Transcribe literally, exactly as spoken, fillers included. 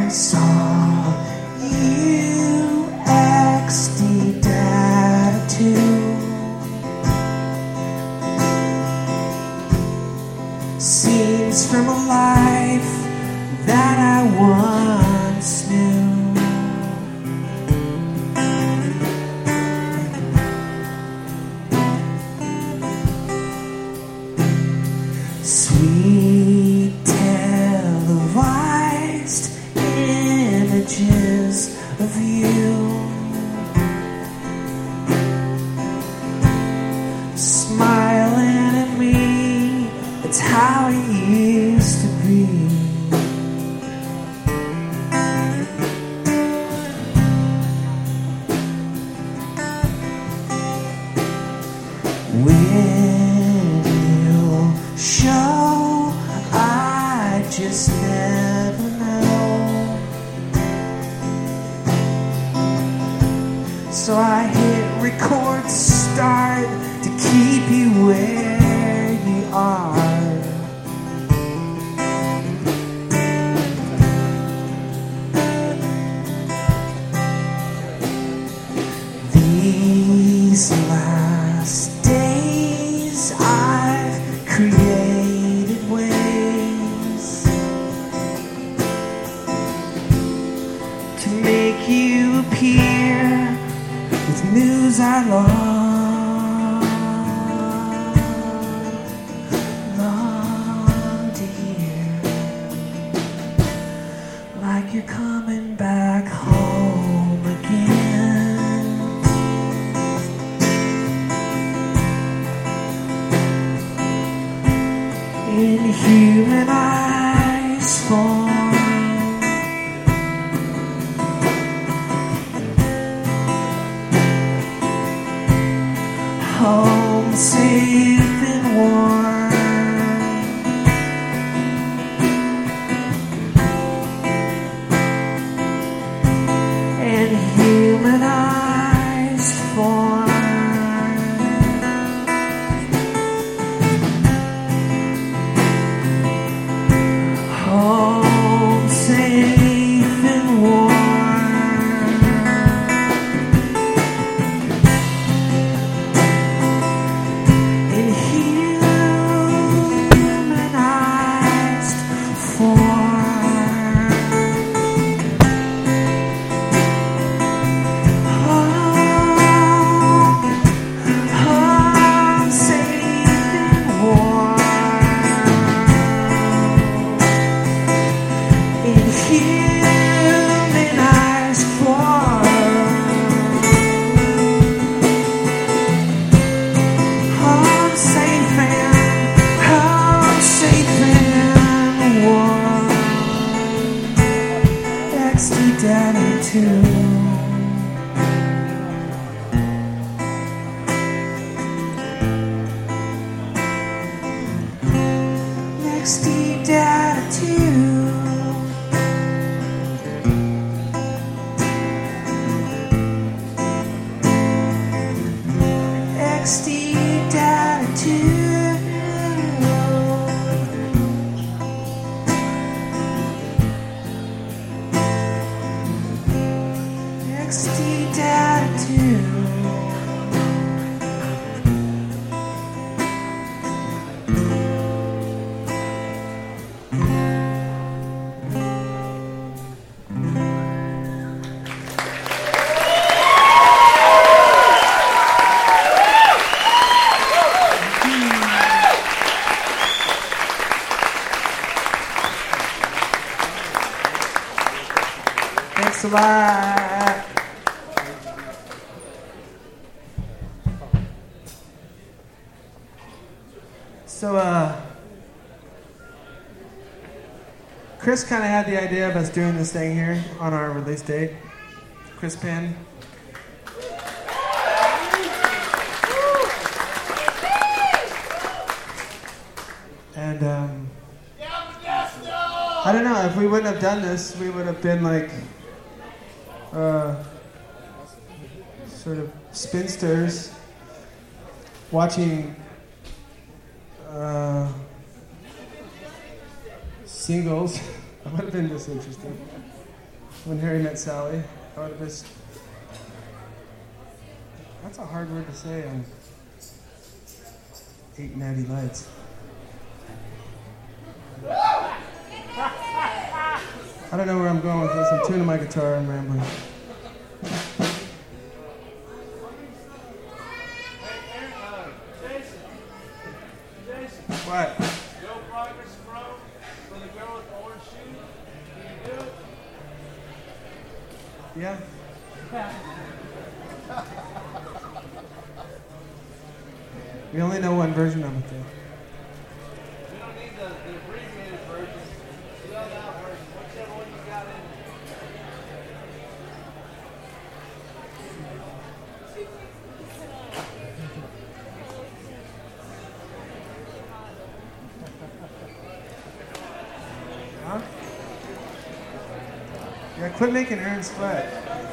saw you X D Data two. Scenes from a life that I once knew. Sweet televised images of you, smiling at me. It's how it used to be. When you show, I just never know. So I hit record start to keep you where you are. These last days I've created ways to make you appear with news I long, long to hear. Like you're coming back home again. In humanized form, home safe and warm, in humanized form. Home safe and warm, in humanized form. Home, home safe and warm. In humanized form, home safe and, home safe and warm. X D Data two. X D Data two. X D Data two. X D Data two. Thanks a lot. So, uh, Chris kind of had the idea of us doing this thing here on our release date. Chris Penn. And, um, I don't know, if we wouldn't have done this, we would have been like, uh, sort of spinsters watching uh, singles. That would have been disinteresting. When Harry Met Sally. Out of this. That's a hard word to say on Eight Natty Lights. I don't know where I'm going with this. I'm tuning my guitar and rambling. What? Go Progress Pro for the girl with the orange shoes. Can you do it? Yeah. We only know one version of it, though. We don't need the, the abbreviated version. Do that version. Whichever one you got in Huh? Yeah, quit making Aaron sweat.